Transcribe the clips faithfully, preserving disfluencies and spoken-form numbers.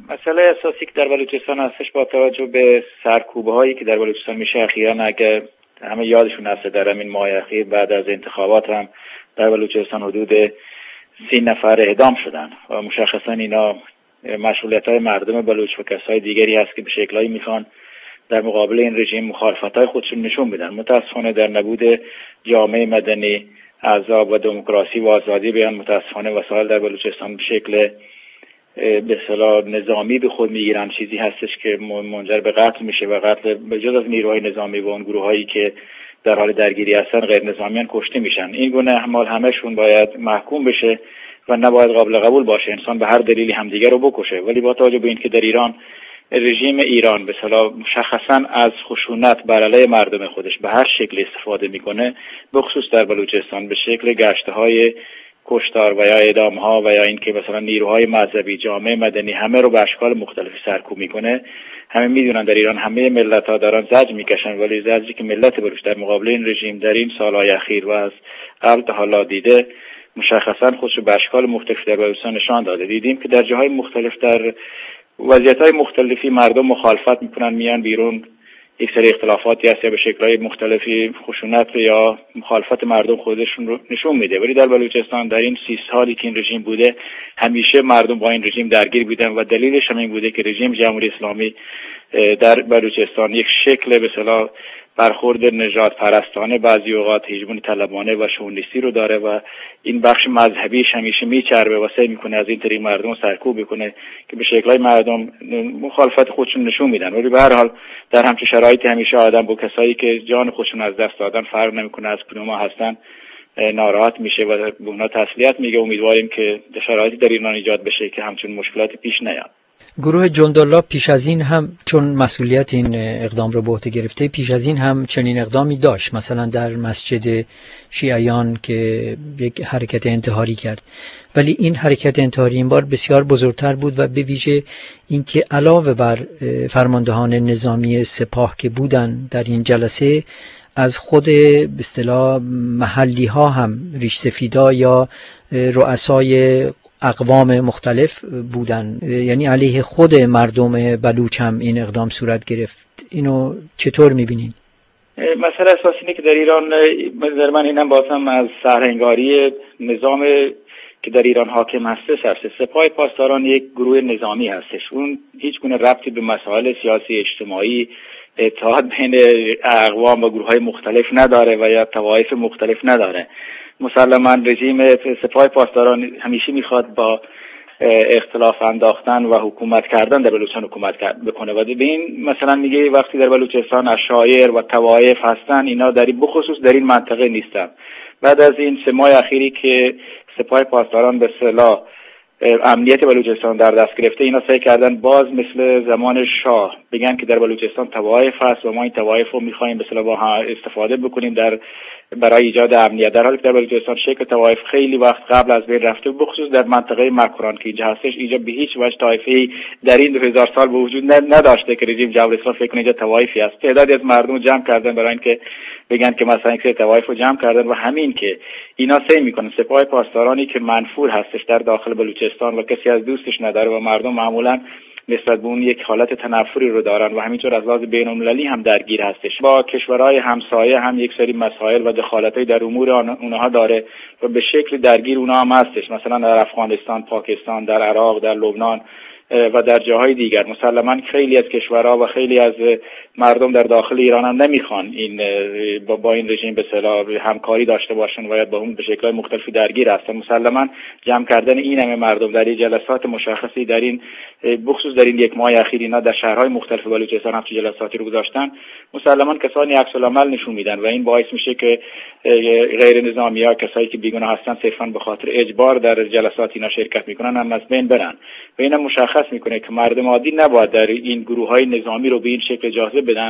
مسئله اساسی که در بلوچستان هستش با توجه به سرکوبه هایی که در بلوچستان میشه اخیراً، اگر همه یادشون هست در همین ماه اخیر بعد از انتخابات هم در بلوچستان حدود سی نفر اعدام شدن و مشخصاً اینا مشغولیت های مردم بلوچ و کسای دیگری هست که به شکلایی میخوان در مقابل این رژیم مخالفت های خودشون نشون بدن. متاسفانه در نبود جامعه مدنی، احزاب و دموکراسی و آزادی بیان، متاسفانه وسایل در بلوچستان به شکل به اصطلاح نظامی به خود میگیرن، چیزی هستش که منجر به قتل میشه و قتل به جز از نیروهای نظامی و اون گروه هایی که در حال درگیری هستن غیر نظامیان کشته میشن. این گونه اعمال همشون باید محکوم بشه و نباید قابل قبول باشه انسان به هر دلیلی همدیگه رو بکشه. ولی با توجه به اینکه در ایران رژیم ایران به اصطلاح مشخصا از خشونت بر علیه مردم خودش به هر شکل استفاده میکنه، به خصوص در بلوچستان به شکل گشته‌های کشتار و یا اعدام‌ها و یا اینکه مثلا نیروهای مذهبی، جامعه مدنی همه رو به اشکال مختلفی سرکوب میکنه. همه میدونن در ایران همه ملت‌ها دارن زجر میکشن، ولی زجری که ملت بلوچ در مقابل این رژیم در این سال‌های اخیر و از قبل تا حالا دیده مشخصا خودش به اشکال مختلفی در بلوچستان نشان داده. دیدیم که در جاهای مختلف در وضعیت‌های مختلفی مردم مخالفت میکنن، میان بیرون، یک سری اختلافاتی هست یا به شکل‌های مختلفی خشونت یا مخالفت مردم خودشون رو نشون میده. ولی در بلوچستان در این سی سالی که این رژیم بوده همیشه مردم با این رژیم درگیر بودن و دلیلش هم این بوده که رژیم جمهوری اسلامی در بلوچستان یک شکل به اصطلاح برخورد نژاد پرستانه، بعضی اوقات هژمونی طلبانه و شونیستی رو داره و این بخش مذهبیش همیشه میچربه و سعی میکنه از این طریق مردم رو سرکوب بکنه که به شکل‌های مردم مخالفت خودشون نشون میدن. ولی به هر حال در همچین شرایطی همیشه آدم با کسایی که جان خودشون از دست دادن فرق نمیکنه از کدوم هستن ناراحت میشه و به اونا تسلیت میگه. امیدواریم که شرایطی در ایران ایجاد بشه که همچین مشکلاتی پیش نیاد. گروه جندالله پیش از این هم چون مسئولیت این اقدام رو به عهده گرفته، پیش از این هم چنین اقدامی داشت، مثلا در مسجد شیعیان که یک حرکت انتحاری کرد، ولی این حرکت انتحاری این بار بسیار بزرگتر بود و به ویژه اینکه علاوه بر فرماندهان نظامی سپاه که بودن در این جلسه، از خود به اصطلاح محلی ها هم ریش سفیدا یا رؤسای اقوام مختلف بودن، یعنی علیه خود مردم بلوچ هم این اقدام صورت گرفت. اینو چطور میبینین؟ مسئله اساسی اینه که در ایران در من اینم بازم از سرهنگاری نظام که در ایران حاکم هستش هست. سپاه پاسداران یک گروه نظامی هستش، اون هیچ گونه ربطی به مسائل سیاسی اجتماعی، اتحاد بین اقوام و گروه‌های مختلف نداره و یا طوایف مختلف نداره. مسلماً رژیم سپاه پاسداران همیشه میخواد با اختلاف انداختن و حکومت کردن در بلوچستان حکومت بکنه و به این مثلا میگه وقتی در بلوچستان اشایر و طوایف هستن، اینا در این بخصوص در این منطقه نیستن. بعد از این سه ماه اخیری که سپاه پاسداران به اصطلاح امنیت بلوچستان در دست گرفته، اینا سعی کردن باز مثل زمان شاه بگن که در بلوچستان طوایف هست و ما این طوایف رو میخوایم به اصطلاح با استفاده بکنیم در برای ایجاد امنیت، در حالی که در بلوچستان شکل طوایف خیلی وقت قبل از بین رفته، بخصوص در منطقه مکران که اینجا هستش. اینجا به هیچ وجه طایفه‌ای در این دو هزار سال به وجود نداشته که رژیم جمهوری اسلامی فکر کنه اینجا طوایفی هست. تعدادی از مردم جمع کردن برای اینکه بگن که مثلا یک طوایف رو جمع کردن و همین که اینا سعی میکنن سپاه پاسدارانی که منفور هستش در داخل بلوچستان و کسی از دوستش نداره و مردم معمولا نسبت به اون یک حالت تنفری رو دارن و همینطور از لحاظ بین‌المللی هم درگیر هستش، با کشورهای همسایه هم یک سری مسائل و دخالت‌های در امور اونها داره و به شکل درگیر اونها هم هستش، مثلا در افغانستان، پاکستان، در عراق، در لبنان و در جاهای دیگر. مسلماً خیلی از کشورها و خیلی از مردم در داخل ایران هم نمیخوان این با, با این رژیم به اصطلاح همکاری داشته باشن و یا با اون به شکل‌های مختلفی درگیر هستن. مسلماً جمع کردن این همه مردم در جلسات مشخصی در این بخصوص در این یک ماه اخیر اینا در شهرهای مختلف بلوچستان هم جلساتی رو گذاشتن، مسلماً کسانی عکس العمل نشون میدن و این باعث میشه که غیر نظامی‌ها، کسایی که بیگناه هستن صرفاً به خاطر اجبار در جلسات اینا شرکت میکنن هم از بین برن و اینا مشخص میکنه که مردم عادی نباید در این گروه‌های نظامی رو به این شکل اجازه بدن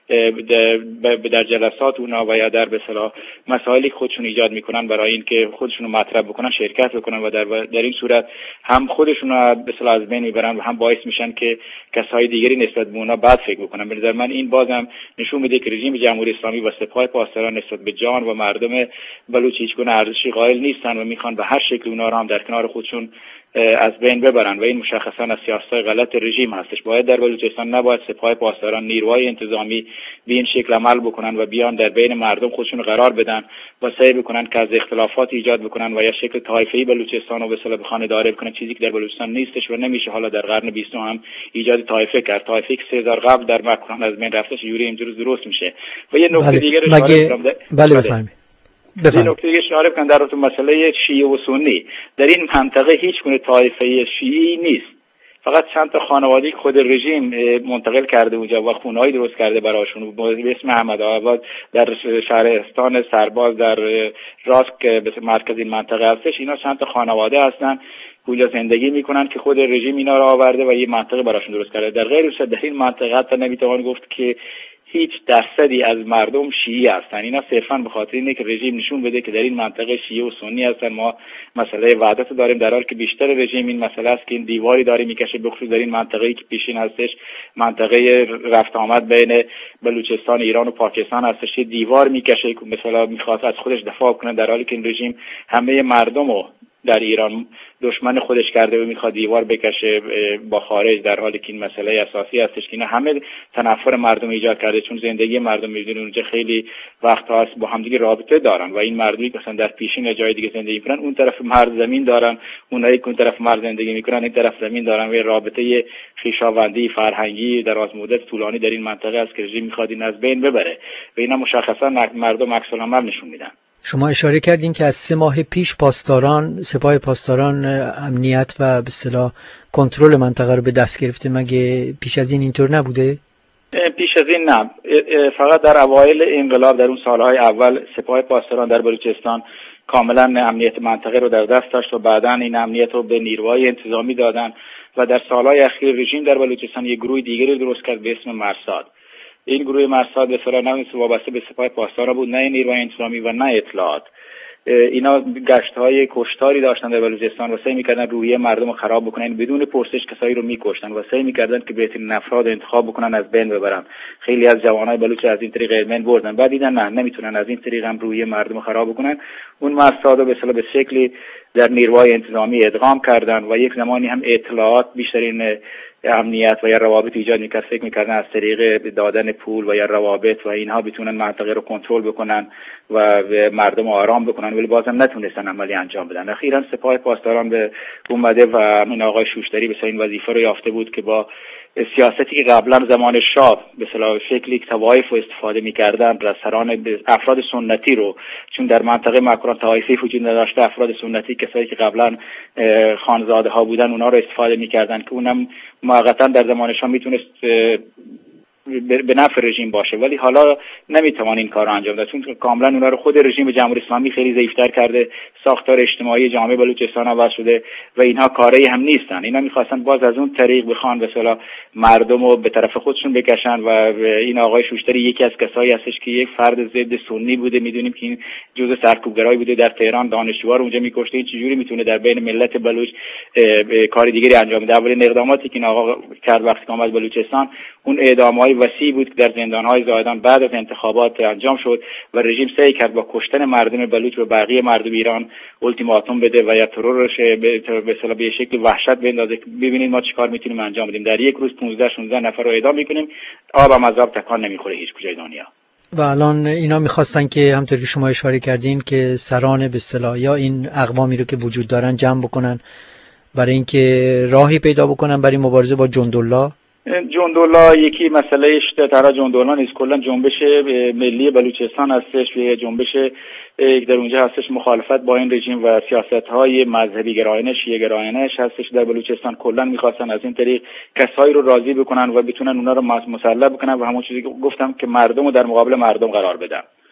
در جلسات اونا و یا در به اصطلاح مسائلی که خودشون ایجاد میکنن برای اینکه خودشون رو مطرح بکنن شرکت بکنن و در در این صورت هم خودشون رو به اصطلاح از بین میبرن و هم باعث میشن که کسای دیگری نسبت به اونا بد فکر بکنن. به نظر من این بازم نشون میده که رژیم جمهوری اسلامی و سپاه پاسداران نسبت به جان و مردم بلوچ هیچ گونه ارزشی قائل نیستن و میخوان به هر شکل اونا رو هم در کنار خودشون از بین ببرن و این مشخصا از سیاست غلط رژیم هستش. باید در بلوچستان نباید سپاه پاسداران نیروهای انتظامی به این شکل عمل بکنن و بیان در بین مردم خودشون قرار بدن و سعی بکنن که از اختلافات ایجاد بکنن و یا شکل طایفه‌ای بلوچستان رو به اصطلاح خانه‌داری بکنن، چیزی که در بلوچستان نیستش و نمیشه حالا در قرن بیستم هم ایجاد طایفه کرد. طایفه‌ای که سه هزار قبل در مکران از بین رفتش یوری امروز درست میشه. و یه نکته دیگه رو اشاره کنم. بله بفرمایید. این نکته دیگه اشاره کنم در رابطه مسئله شیعه و سنی. در این منطقه هیچ گونه طایفه شیعی نیست، فقط چند تا خانوادگی خود رژیم منتقل کرده اونجا و خونه‌ای درست کرده براشون به اسم احمدآباد در شهرستان سرباز در راسک که به مرکز این منطقه هستش. اینا چند تا خانواده هستن اونجا زندگی میکنن که خود رژیم اینا رو آورده و یه منطقه براشون درست کرده. در غیر در این منطقه حتی نمیتوان گفت که هیچ درصدی از مردم شیعی هستن. اینا صرفا به خاطر اینه که رژیم نشون بده که در این منطقه شیعه و سنی هستن. ما مسئله وحدت داریم، در حالی که بیشتر رژیم این مسئله است که این دیواری داره میکشه، بخصوص در این منطقه‌ای که پیشین هستش، منطقه رفت آمد بین بلوچستان، ایران و پاکستان هستش، دیوار میکشه که مثلا میخواد از خودش دفاع کنه، در حالی که این رژیم همه مردم رو در ایران دشمن خودش کرده و میخواد دیوار بکشه با خارج، در حالی که این مسئله اساسی هستش که اینا همه تنفر مردم ایجاد کرده، چون زندگی مردم میدونن اونجا خیلی وقت هست با همدیگه رابطه دارن و این مردمی که مثلا در پیشین جای دیگه زندگی میکنن اون طرف مرز زمین دارن، اونایی که اون طرف مرز زندگی میکنن این طرف زمین دارن و رابطه خویشاوندی فرهنگی دراز مدت طولانی در این منطقه است که رژیم میخواد این از بین ببره و اینا مشخصا مردم عکس العمل نشون میدن. شما اشاره کردین که از سه ماه پیش پاسداران سپاه پاسداران امنیت و به اصطلاح کنترل منطقه رو به دست گرفته، مگه پیش از این اینطور نبوده؟ پیش از این نه، فقط در اوایل انقلاب در اون سالهای اول سپاه پاسداران در بلوچستان کاملا امنیت منطقه رو در دست داشت و بعداً این امنیت رو به نیروهای انتظامی دادن و در سالهای اخیر رژیم در بلوچستان یک گروه دیگری درست کرد به اسم مرصاد. این گروه مرصاد به اصطلاح نه وابسته به سپاه پاسداران بود، نه نیروهای انتظامی و نه اطلاعات. اینا گشت‌های کشتاری داشتن در بلوچستان و سعی می‌کردن روحیه مردم رو خراب بکنن، بدون پرسش کسایی رو می‌کشتن و سعی می‌کردن که بهترین افراد انتخاب بکنن از بین ببرن. خیلی از جوانای بلوچ از این طریق علمن بردن، بعد دیدن نه نمیتونن از این طریق هم روحیه مردم رو خراب بکنن. اون مرصاد رو به اصطلاح به شکلی در نیروهای انتظامی ادغام کردن و یک زمانی هم اطلاعات بیشترین امنیت و یا روابط ایجاد میکرد، فکر میکردن از طریق دادن پول و یا روابط و اینها بتونن منطقه رو کنترل بکنن و مردم آرام بکنن، ولی بازم نتونستن عملی انجام بدن. اخیراً سپاه پاسداران به اومده و این آقای شوشتری به این وظیفه رو یافته بود که با سیاستی که قبلا زمان شاه به اصطلاح شکلی که طوایف رو استفاده می‌کردن، رسران افراد سنتی رو، چون در منطقه مکران طایفی وجود نداشته، افراد سنتی کسایی که قبلا خانزاده ها بودن اونا رو استفاده می‌کردن که اونم موقتا در زمان شاه میتونست به نفع رژیم باشه، ولی حالا نمیتوان این کار رو انجام داد، چون کاملا اونا رو خود رژیم جمهوری اسلامی خیلی ضعیف‌تر کرده، ساختار اجتماعی جامعه بلوچستان عوض شده و اینها کاری هم نیستن. اینا میخواستن باز از اون طریق بخوان به اصطلاح مردم رو به طرف خودشون بکشن و این آقای شوشتری یکی از کسایی هستش که یک فرد ضد سنی بوده، میدونیم که این جزء سرکوبگرایی بوده، در تهران دانشجوها رو اونجا میکشته. این چجوری میتونه در بین ملت بلوچ کار دیگری انجام بده؟ اولین اقداماتی که این آقا کرد وقتی که اومد بلوچستان اون اعدام‌های وسیع بود که در زندان‌های زاهدان بعد از انتخابات انجام شد و رژیم سعی کرد با کشتن مردم بلوچ و بقیه مردم ایران التیماتوم بده و یا ترورش به اصطلاح به شکل وحشت بندازه. ببینید ما چیکار میتونیم انجام بدیم، در یک روز پانزده شانزده نفر رو اعدام میکنیم، آب هم از آب تکان نمیخوره هیچ کجای دنیا. و الان اینا میخواستن که همونطور که شما اشاره کردین که سران به اصطلاح یا این اقوامی رو که وجود دارن جمع بکنن برای اینکه راهی پیدا بکنن برای مبارزه با جندالله. جندالله یکی مسئله تنها جندالله نیست، کلا جنبش ملی بلوچستان هستش و جنبش در اونجا هستش مخالفت با این رژیم و سیاست‌های مذهبی گرایانه شیعه گرایانه هستش در بلوچستان. کلا می‌خواستن از این طریق کسایی رو راضی بکنن و بتونن اونا رو مسلح بکنن و همون چیزی که گفتم که مردم رو در مقابل مردم قرار بدن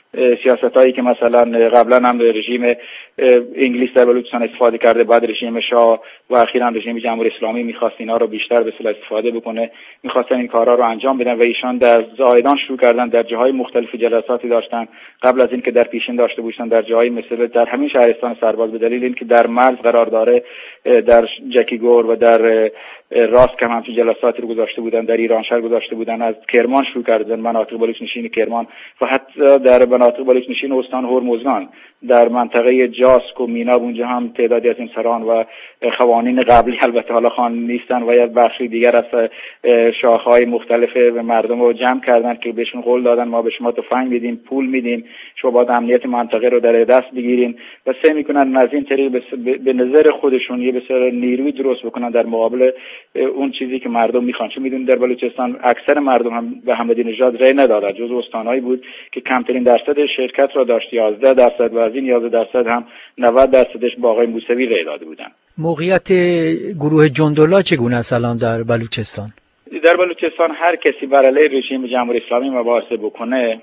سیاستایی که مثلا قبلا هم رژیم انگلیس در بلوچستان استفاده کرده، بعد رژیم شاه و اخیراً رژیم جمهوری اسلامی می‌خواست اینا رو بیشتر به اصطلاح استفاده بکنه، می‌خواستن این کارا رو انجام بدن و ایشان در زایدان شروع کردن، در جاهای مختلف جلساتی داشتن قبل از اینکه در پیشین داشته باشن، در جاهای مثل در همین شهرستان سرباز به دلیل اینکه در مرز قرار داره، در جکیگور و در راست که همچین جلساتی رو گذاشته بودن، در ایران شهر گذاشته بودن، از کرمان شروع کردن، مناطق بلوچ نشین کرمان و حتی در مناطق بلوچ نشین استان هرمزگان در منطقه جاسک و میناب اونجا هم تعدادی از این سران و خوانین قبلی البته حالا خان نیستن و یا بخشی دیگر از شاخه‌های مختلف مردم رو جمع کردن که بهشون قول دادن ما به شما تفنگ میدیم، پول میدیم، شما باید امنیت منطقه رو در دست بگیرین و سعی میکنن از این طریق به نظر خودشون یه بسیار نیروی درست بکنن در مقابل اون چیزی که مردم میخوان. چون میدونید در بلوچستان اکثر مردم هم به احمدی نژاد رأی ندادن، جزو استانایی بود که کمترین درصد شرکت را داشت، یازده درصد، و از این یازده درصد هم نود درصدش با آقای موسوی رأی داده بودن. موقعیت گروه جندولا چگونه است الان در بلوچستان؟ در بلوچستان هر کسی بر علیه رژیم جمهوری اسلامی مبارزه بکنه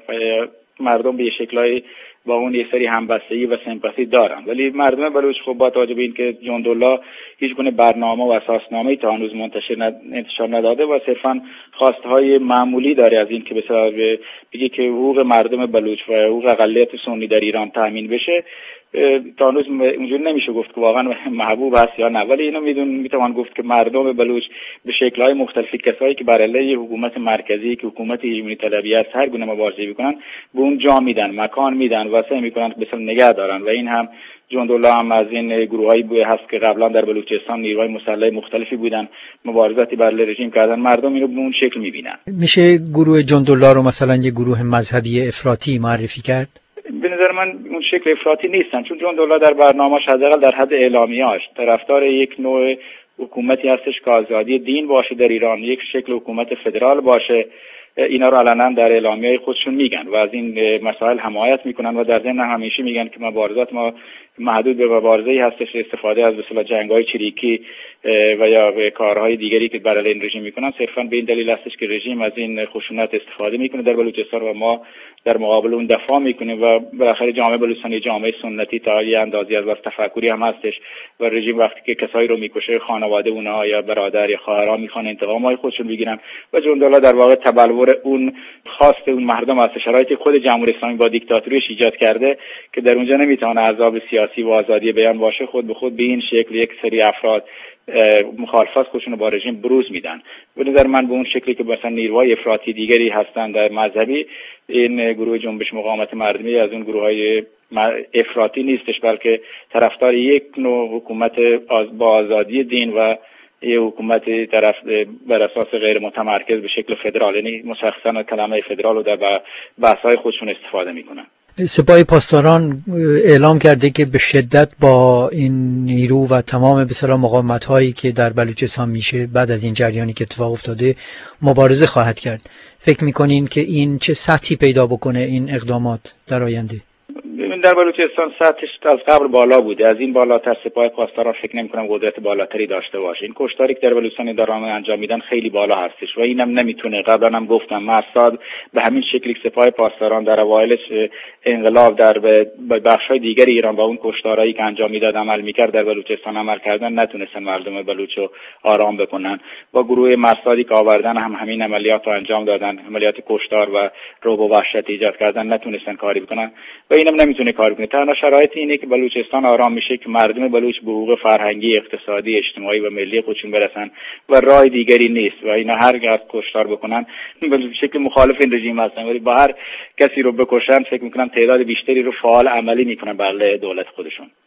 مردم به شکل‌های با اون یه سری همبستگی و سمپاتی دارن، ولی مردم بلوچ خب با توجه به اینکه جندولا هیچ گونه برنامه و اساسنامه‌ای تا هنوز منتشر ند... انتشار نداده و صرفاً خواستهای معمولی داره از این که بسیار بگه که حقوق مردم بلوچ و حقوق اقلیت سنی در ایران تامین بشه، تا هنوز اونجوری نمیشه گفت که واقعا محبوب است یا نه، ولی اینو میدون میتوان گفت که مردم بلوچ به شکل‌های مختلفی کسایی که بر علیه حکومت مرکزی که حکومت هژمونی طلبی است هر گونه مبارزه میکنن به اون جا میدن، مکان میدن و سعی میکنن که مثلا نگه دارن و این هم جندولا هم از این گروهایی بوده هست که قبلا در بلوچستان نیروهای مسلح مختلفی بودن، مبارزاتی بر علیه رژیم کردن، مردم اینو به اون شکل میبینن. میشه گروه جندولا رو مثلا یه گروه مذهبی افراطی معرفی کرد؟ به نظر من اون شکل افراطی نیستن، چون جندولا در برنامه‌اش حداقل در حد اعلامیه‌اش طرفدار یک نوع حکومتی هستش که آزادی دین باشه در ایران، یک شکل حکومت فدرال باشه. اینا رو علنا در اعلامیه‌های خودشون میگن و از این مسائل حمایت میکنن و در ضمن همیشه میگن که مبارزات ما محدود به مبارزه‌ای هستش استفاده از به اصطلاح جنگ‌های چریکی و یا کارهای دیگری که بر علیه این رژیم میکنن صرفاً به این دلیل هستش که رژیم از این خشونت استفاده میکنه در بلوچستان و ما در مقابل اون دفاع میکنیم و بالاخره جامعه بلوچستانی جامعه سنتی تا یه اندازی از واسه تفکری هم هستش و رژیم وقتی که کسایی رو میکشه خانواده اونها یا برادر یا خواهرها میخوان انتقامای خودشون بگیرن و جندولا در واقع تبلور اون خواست اون مردم از شرایطی خود جمهوری اسلامی با دیکتاتوریش ایجاد کرده که در اونجا نمیتونه عذاب سیاسی و آزادی بیان باشه، خود به خود به این شکل یک سری افراد مخالفت خودشون رو با رژیم بروز میدن. به نظر من به اون شکلی که مثلا نیروهای افراطی دیگری هستن در مذهبی، این گروه جنبش مقاومت مردمی از اون گروههای افراطی نیستش، بلکه طرفدار یک نوع حکومت با آزادی دین و یه حکومت طرف بر اساس غیر متمرکز به شکل فدرال، یعنی مشخصا کلمه فدرال رو در بحث‌های خودشون استفاده میکنن. سپاه پاسداران اعلام کرده که به شدت با این نیرو و تمام به اصطلاح مقاومت‌هایی که در بلوچستان میشه بعد از این جریانی که اتفاق افتاده مبارزه خواهد کرد. فکر میکنین که این چه سطحی پیدا بکنه این اقدامات در آینده؟ در بلوچستان سطحش از قبل بالا بوده، از این بالاتر سپاه پاسداران فکر نمی‌کنم قدرت بالاتری داشته باشه. این کشتاری که در بلوچستان دارن انجام میدن خیلی بالا هستش و اینم نمیتونه، قبلا هم گفتم مرصاد به همین شکلی که سپاه پاسداران در اوایل انقلاب در بخش‌های دیگر ایران با اون کشتارهایی که انجام میداد عمل میکرد، در بلوچستان عمل کردن نتونستن مردم بلوچو آرام بکنن. با گروه مرصادی که آوردن هم همین عملیات رو انجام دادن، عملیات کشتار و رعب و وحشت ایجاد کردن، نتونستن کاری بکنن و اینم نمیتونه کار کنه. تنها شرایط اینه که بلوچستان آرام میشه که مردم بلوچ به حقوق فرهنگی، اقتصادی، اجتماعی و ملی خودشون برسن و راه دیگری نیست و اینا هر از کشتار بکنن به شکل مخالف این رژیم هستن، ولی با هر کسی رو بکشن فکر میکنم تعداد بیشتری رو فعال عملی میکنن بر علیه دولت خودشون.